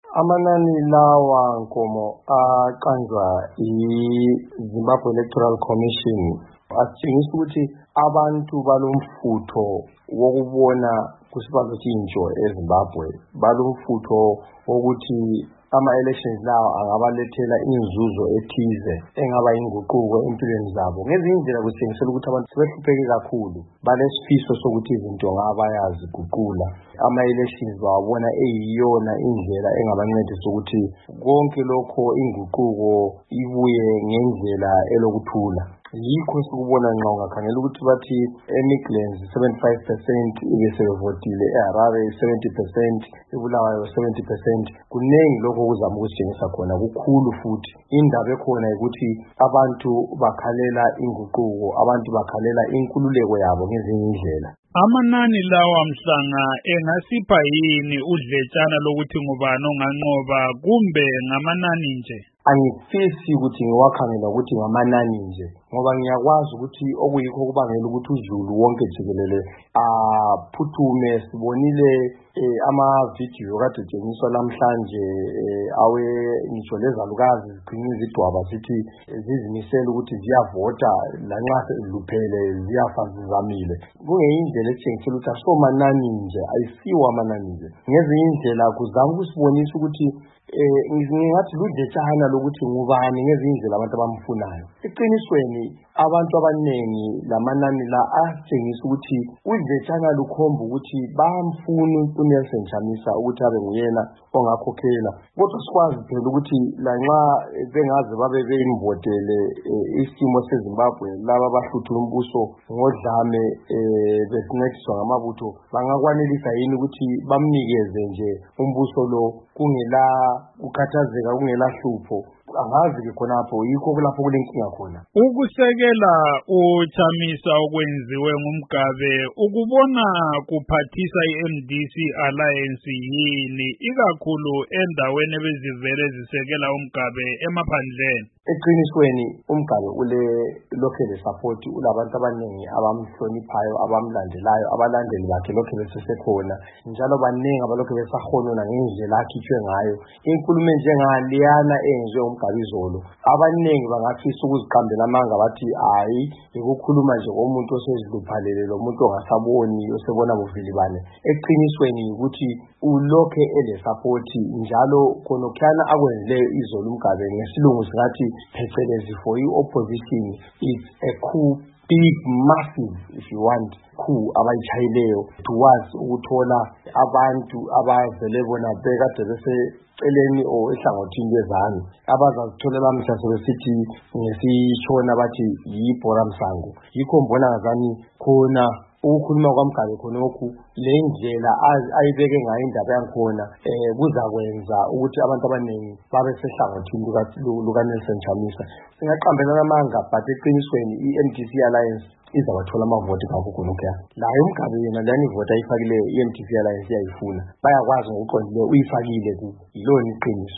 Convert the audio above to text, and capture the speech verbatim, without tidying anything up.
Amanani lawa nkomo aqanjwa i-Zimbabwe Electoral Commission atshengisa ukuthi abantu balomfutho wokubona kusibalo sintsho eZimbabwe, balomfutho wokuthi ama-elections lawo angabalethela inzuzo ethize engaba inguquko empilweni zabo. Ngezinye indlela kutshengisela ukuthi abantu sebehlupheke kakhulu, balesifiso sokuthi izinto ngabayaziguqula. Ama-elections bawabona eyiyona indlela engabancedisa ukuthi konke lokho inguquko ibuye ngendlela elokuthula. Yikho sikubona nxa ungakhangela ukuthi bathi eMidlands seventy-five percent ibesebevotile, eHarare seventy percent, eBulawayo seventy percent. Kunengi lokho kuzama ukusitshengisa khona, kukhulu futhi. Indaba ekhona ukuthi abantu bakhalela inguquko, abantu bakhalela inkululeko yabo ngezinye indlela. Amanani lawa mhlanga engasipha yini udletshana lokuthi ngubani onganqoba kumbe ngamanani nje? Angifisi ukuthi ngiwakhangela ukuthi ngamanani nje, ngoba ngiyakwazi ukuthi okuyikho kubangela ukuthi uZulu wonke jikelele aphuthume. Sibonile ama-video kade tshengiswa namhlanje awe ngisho lezalukazi ziqhinile izidwaba zithi zizimisela ukuthi ziyavota lanxa seziluphele ziyafa zizamile. Kungeyindlela etshengisela ukuthi asomanani nje, ayisiwo amanani nje. Ngezinye indlela kuzama ukusibonisa ukuthi ngingathi ludletshana lokuthi ngubani ngezinye indlela abantu abamfunayo. Eqinisweni abantu abanengi lamanani la atshengisa ukuthi udletshana lukhomba ukuthi bamfuna uNelson Chamisa ukuthi abe nguyena ongakhokhela. Kodwa sikwazi phela ukuthi lanxa bengaze babe beyimvotele isimo seZimbabwe, laba abahluthula umbuso ngodlame besincediswa ngamabutho, bangakwanelisa yini ukuthi bamnikeze nje umbuso lo kungela ukhathazeka, kungela hlupho? Angazi-ke khonapho yikho kulapho kulenkinga khona. Ukusekela uChamisa okwenziwe ngumgabe ukubona kuphathisa i-M D C Alliance yini, ikakhulu endaweni ebezivele zisekela umgabe emaphandleni? Eqinisweni umgabe ule lokhe le-support, ulabantu abaningi abamhloniphayo, abamlandelayo, abalandeli bakhe lokhe besesekhona, njalo baningi abalokhe besahonona ngendlela akhitshwe ngayo. Inkulumo njengaliyana enziwe umgabe izolo, abaningi bangafisa ukuziqambela amanga bathi hayi ukukhuluma nje komuntu oseziluphalele, lo muntu ongasaboni, osebona buvilibane. Eqinisweni ukuthi ulokhe ele-support, njalo khonokhana akwenzileyo izolo umgabe ngesilungu singathi phecelezi for i-opposition is a coup, big, massive, if you want, coup abayichayileyo towards ukuthola abantu abavele bona bekade beseceleni o ehlangothini lwezanu, abazazitholela mhla sebesithi ngesitshona bathi yibhora msango. Yikho mbona ngazani khona ukukhuluma kwamgabe khonokhu, le ndlela ayibeke ngayo indaba yankhona eh kuzakwenza ukuthi abantu abaningi babe sehlangothini lukaNelson Chamisa. Singaqambelana amanga, but eqinisweni i-M D C Alliance izabathola amavoti kakho khonokho. Layo umgabe yena lani ivota ayifakileyo i-M D C Alliance iyayifuna, bayakwazi ngokuqondileyo uyifakile ku, yilona iqiniso.